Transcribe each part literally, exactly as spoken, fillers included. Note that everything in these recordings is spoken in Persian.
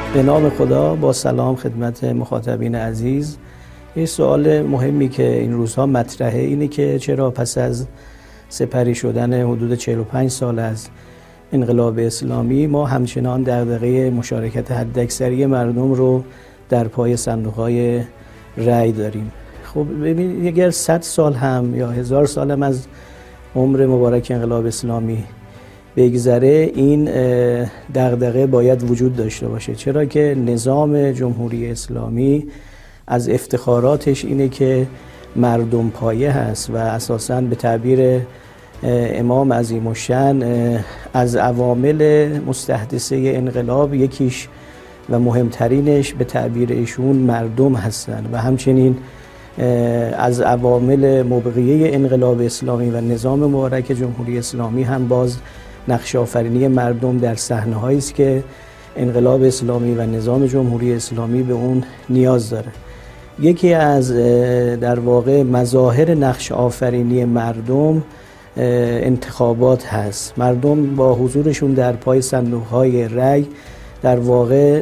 به نام خدا، با سلام خدمت مخاطبین عزیز. یه سوال مهمی که این روزها مطرحه اینه که چرا پس از سپری شدن حدود چهل و پنج سال از انقلاب اسلامی ما همچنان دغدغه مشارکت حداکثری مردم رو در پای صندوق‌های رأی داریم. خب ببینید، اگر صد سال هم یا هزار سال هم از عمر مبارک انقلاب اسلامی بگذره، این دغدغه باید وجود داشته باشه، چرا که نظام جمهوری اسلامی از افتخاراتش اینه که مردم پایه هست و اساساً به تعبیر امام عظیم الشأن از عوامل مستحدثه انقلاب یکیش و مهمترینش به تعبیر ایشون مردم هستند و همچنین از عوامل مبقیه انقلاب اسلامی و نظام مبارک جمهوری اسلامی هم باز نقش آفرینی مردم در صحنه‌هایی است که انقلاب اسلامی و نظام جمهوری اسلامی به اون نیاز داره. یکی از در واقع مظاهر نقش آفرینی مردم انتخابات هست. مردم با حضورشون در پای صندوق‌های رأی در واقع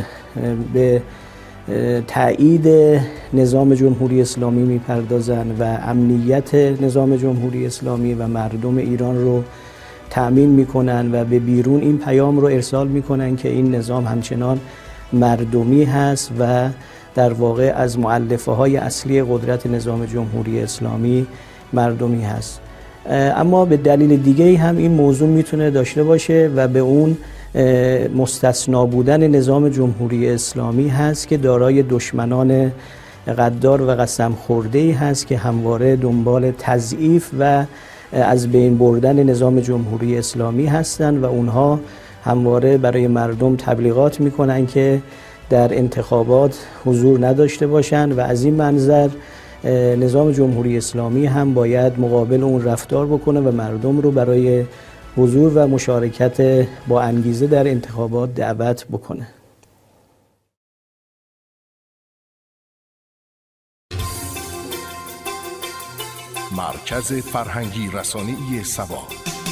به تایید نظام جمهوری اسلامی میپردازند و امنیت نظام جمهوری اسلامی و مردم ایران رو تأمین میکنن و به بیرون این پیام رو ارسال میکنن که این نظام همچنان مردمی هست و در واقع از مؤلفه های اصلی قدرت نظام جمهوری اسلامی مردمی هست. اما به دلیل دیگه هم این موضوع میتونه داشته باشه و به اون مستثنا بودن نظام جمهوری اسلامی هست که دارای دشمنان غدار و قسم خورده‌ای هست که همواره دنبال تضعیف و از بین بردن نظام جمهوری اسلامی هستند و اونها همواره برای مردم تبلیغات میکنن که در انتخابات حضور نداشته باشند و از این منظر نظام جمهوری اسلامی هم باید مقابل اون رفتار بکنه و مردم رو برای حضور و مشارکت با انگیزه در انتخابات دعوت بکنه. مرکز فرهنگی رسانه‌ای سبا.